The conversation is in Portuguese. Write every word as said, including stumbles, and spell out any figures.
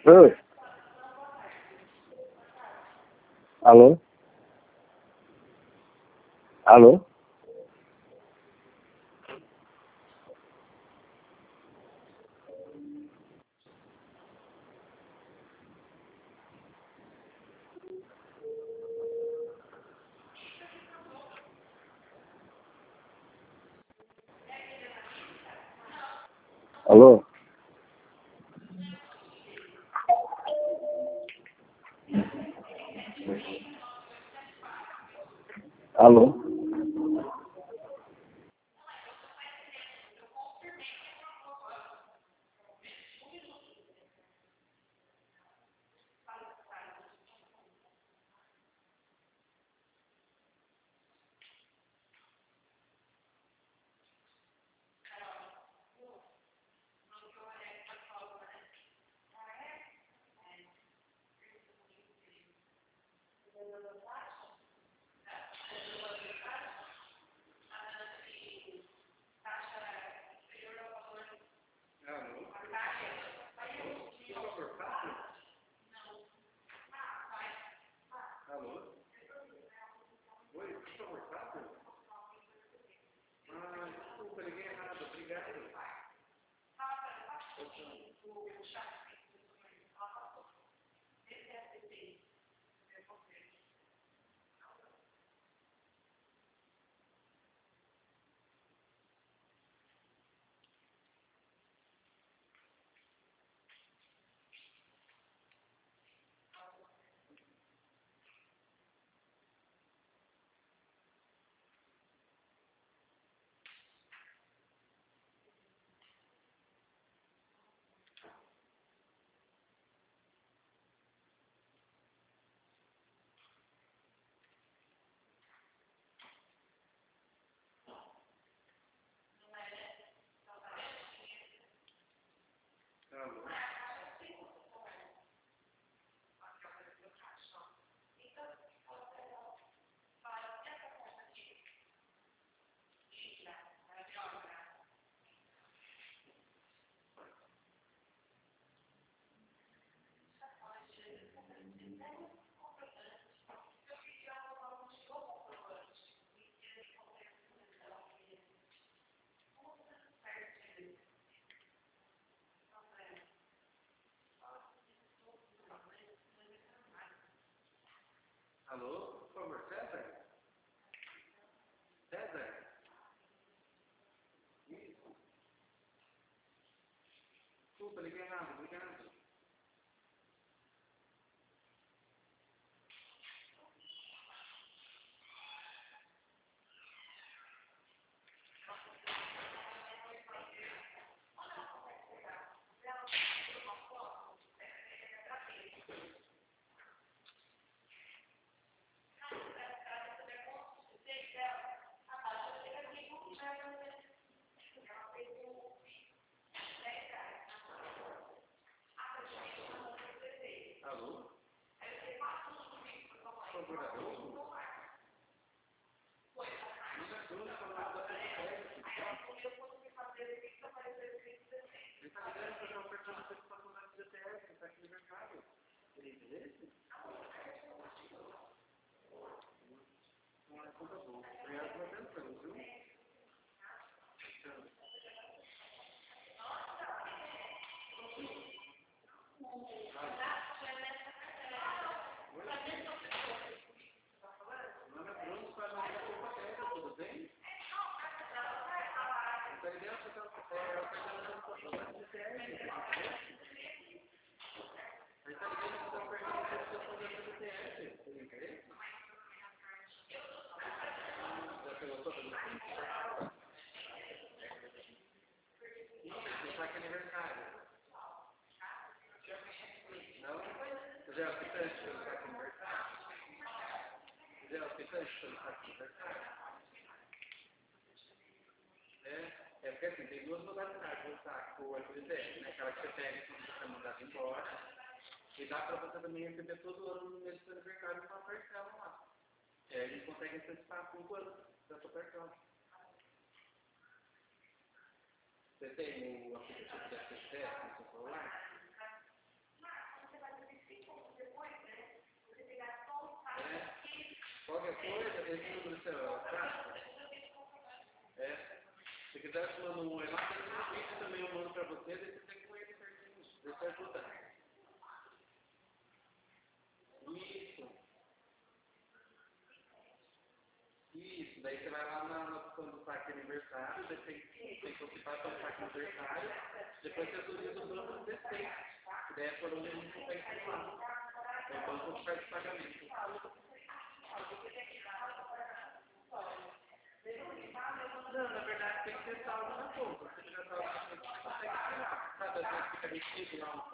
Oi. Alô? Alô? Alô? Alô? Alô, por favor, César? César? Isso. Desculpa, liguei errado, obrigado. Alô? Por favor, Adolfo? Não é Adolfo, falando da P S. Ele está ligando para uma oferta de participação da C T S, está aqui no mercado. Tem interesse? Não é conta boa. Obrigado pela atenção, viu? Meu nome é Bruno, faz uma coisa, tudo bem? Está ligando para uma oferta de participação da C T S. Ele está ligando para uma oferta de participação da C T S. Tem interesse? Já pegou todo mundo? Isso, está aqui aniversário. Não? Você já é hospitante pelo saco aniversário? Você já é hospitante pelo saco aniversário? É, é porque assim, tem duas modalidades do saco F D T, né? Aquela que você pega quando você está mandado embora, e dá para você também receber todo ano no mês do seu aniversário uma parcela lá. E aí a gente consegue antecipar cinco anos da sua parcela. Você tem o aplicativo da C T S no seu celular? Qualquer coisa, esse número seu é o WhatsApp? É. Se quiser, eu mando um e-mail, eu vídeo também eu mando pra você, daí você tem com ele certinho. Deixa eu ajudar. Isso. Isso. Daí você vai lá na, na opção do saque aniversário, daí tem, tem que ocupar pelo saque aniversário, depois você utiliza o banco de dezesseis. Que daí é por onde a gente vai lá. É o banco que faz o pagamento. Não, na verdade tem que ter saldo na conta. Se tiver saldo na conta, você consegue tirar. Sabe, às vezes fica retido lá no